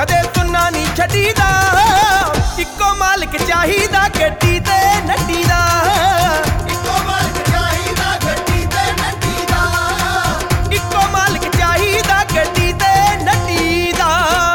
कदे सुनना नहीं छड्डीदा, इक्को मालिक चाहिदा गड्डी ते नड्डी दा। इक्को मालिक चाहिदा गड्डी ते नड्डी दा। इक्को मालिक चाहिदा गड्डी ते नड्डी दा।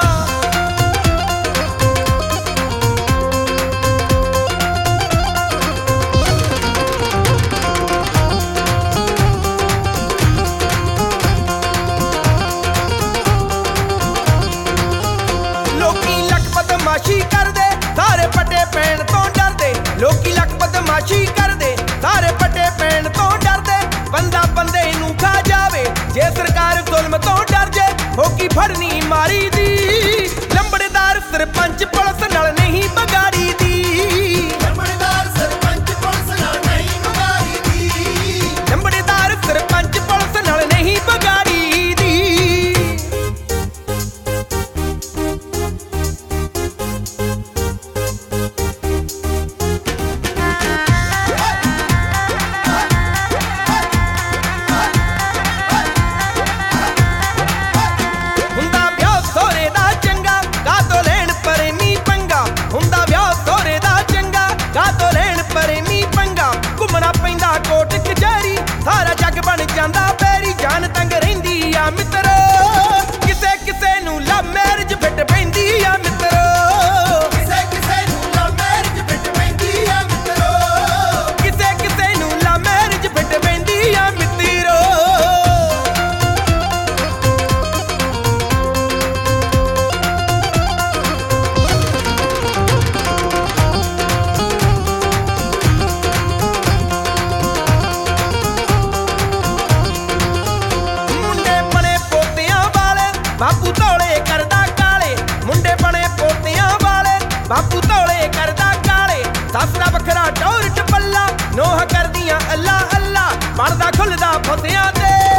लोकी लख बदमाशी करदे, सारे पट्टे पैण तो डरदे। लोकी लख बदमाशी करदे, सारे पट्टे पैण तो डरदे। बंदा बंदे नूं खा जावे, जे सरकार जुल्म तो डर जे, होगी फड़नी मारी दी। लंबड़दार सरपंच पुलिस नाल नहीं बगाड़ी दी। लंबड़दार सरपंच पुलिस नाल नहीं बगाड़ी दी। लंबड़दार सरपंच पुलिस नाल नहीं बगाड़ी दी। ਹੁੰਦਾ ਵਿਆਹ ਸੋਹਰੇ ਦਾ ਚੰਗਾ, ਕਾਹਤੋਂ ਲੈਣ ਪ੍ਰੇਮੀ ਪੰਗਾ। ਹੁੰਦਾ ਵਿਆਹ ਸੋਹਰੇ ਦਾ ਚੰਗਾ, ਕਾਹਤੋਂ ਲੈਣ ਪ੍ਰੇਮੀ ਪੰਗਾ। ਘੁੰਮਣਾ ਪੈਂਦਾ ਕੋਟ ਕਚਹਿਰੀ, ਸਾਰਾ ਜੱਗ ਬਣ ਜਾਂਦਾ ਬੈਰੀ। ਜਾਨ ਤੰਗ ਰਹਿੰਦੀ ਆ ਮਿੱਤਰੋ, ਕਿਸੇ ਕਿਸੇ ਨੂੰ ਲਵ ਮੈਰਿਜ ਫਿੱਟ ਪੈਂਦੀ ਆ ਮਿੱਤਰੋ। ਕਿਸੇ ਕਿਸੇ ਨੂੰ ਲਵ ਮੈਰਿਜ ਫਿੱਟ ਪੈਂਦੀ ਆ ਮਿੱਤਰੋ। ਕਿਸੇ ਕਿਸੇ ਨੂੰ ਲਵ ਮੈਰਿਜ ਫਿੱਟ ਪੈਂਦੀ ਆ ਮਿੱਤਰੋ। ਮੁੰਡੇ ਬਣੇ ਪੋਤਿਆਂ ਵਾਲੇ, ਬਾਪੂ ਧੌਲੇ ਕਰਦਾ ਕਾਲੇ। ਮੁੰਡੇ ਬਣੇ ਪੋਤਿਆਂ ਵਾਲੇ, ਬਾਪੂ ਧੌਲੇ ਕਰਦਾ ਕਾਲੇ। ਸੱਸ ਦਾ ਵੱਖਰਾ ਟੌਰ ਟਪੱਲਾ, ਨੋਹ ਕਰਦੀਆਂ ਅੱਲਾ ਅੱਲਾ। ਬਣਦਾ ਖੁੱਲਦਾ ਫਸਿਆਂ ਤੇ